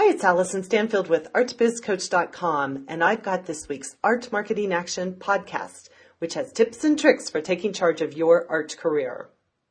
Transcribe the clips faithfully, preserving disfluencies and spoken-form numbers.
Hi, it's Allison Stanfield with art biz coach dot com, and I've got this week's Art Marketing Action podcast, which has tips and tricks for taking charge of your art career.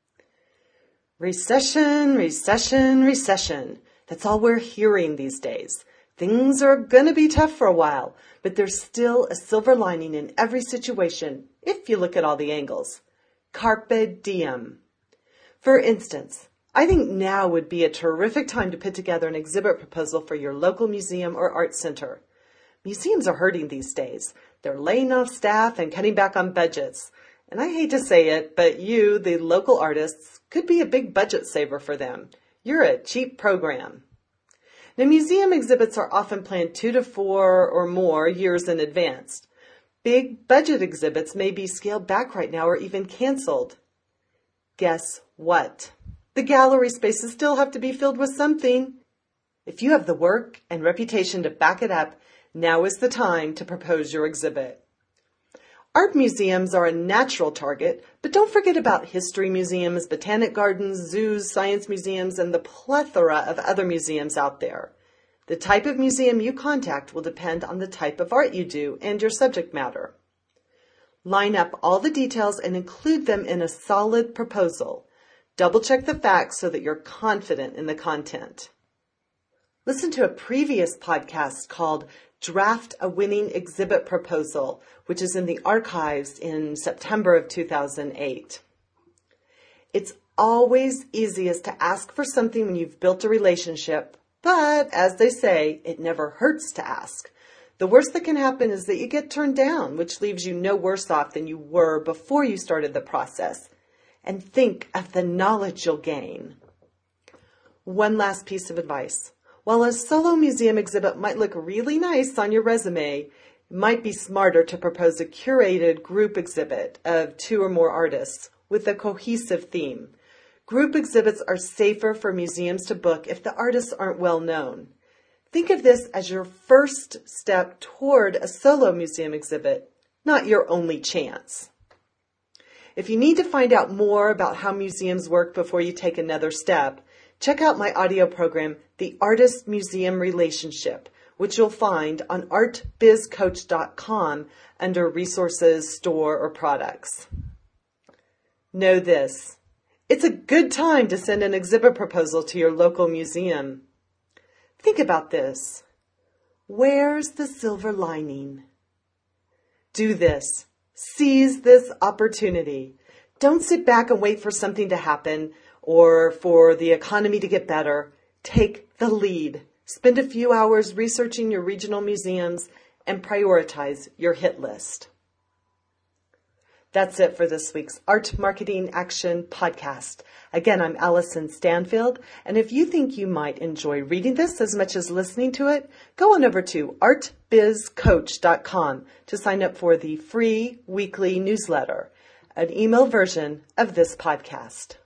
Recession, recession, recession. That's all we're hearing these days. Things are going to be tough for a while, but there's still a silver lining in every situation if you look at all the angles. Carpe diem. For instance, I think now would be a terrific time to put together an exhibit proposal for your local museum or art center. Museums are hurting these days. They're laying off staff and cutting back on budgets. And I hate to say it, but you, the local artists, could be a big budget saver for them. You're a cheap program. Now, museum exhibits are often planned two to four or more years in advance. Big budget exhibits may be scaled back right now or even canceled. Guess what? The gallery spaces still have to be filled with something. If you have the work and reputation to back it up, now is the time to propose your exhibit. Art museums are a natural target, but don't forget about history museums, botanic gardens, zoos, science museums, and the plethora of other museums out there. The type of museum you contact will depend on the type of art you do and your subject matter. Line up all the details and include them in a solid proposal. Double-check the facts so that you're confident in the content. Listen to a previous podcast called Draft a Winning Exhibit Proposal, which is in the archives in September of two thousand eight. It's always easiest to ask for something when you've built a relationship, but as they say, it never hurts to ask. The worst that can happen is that you get turned down, which leaves you no worse off than you were before you started the process. And think of the knowledge you'll gain. One last piece of advice. While a solo museum exhibit might look really nice on your resume, it might be smarter to propose a curated group exhibit of two or more artists with a cohesive theme. Group exhibits are safer for museums to book if the artists aren't well known. Think of this as your first step toward a solo museum exhibit, not your only chance. If you need to find out more about how museums work before you take another step, check out my audio program, The Artist-Museum Relationship, which you'll find on art biz coach dot com under Resources, Store, or Products. Know this. It's a good time to send an exhibit proposal to your local museum. Think about this. Where's the silver lining? Do this. Seize this opportunity. Don't sit back and wait for something to happen or for the economy to get better. Take the lead. Spend a few hours researching your regional museums and prioritize your hit list. That's it for this week's Art Marketing Action podcast. Again, I'm Allison Stanfield, and if you think you might enjoy reading this as much as listening to it, go on over to art biz coach dot com to sign up for the free weekly newsletter, an email version of this podcast.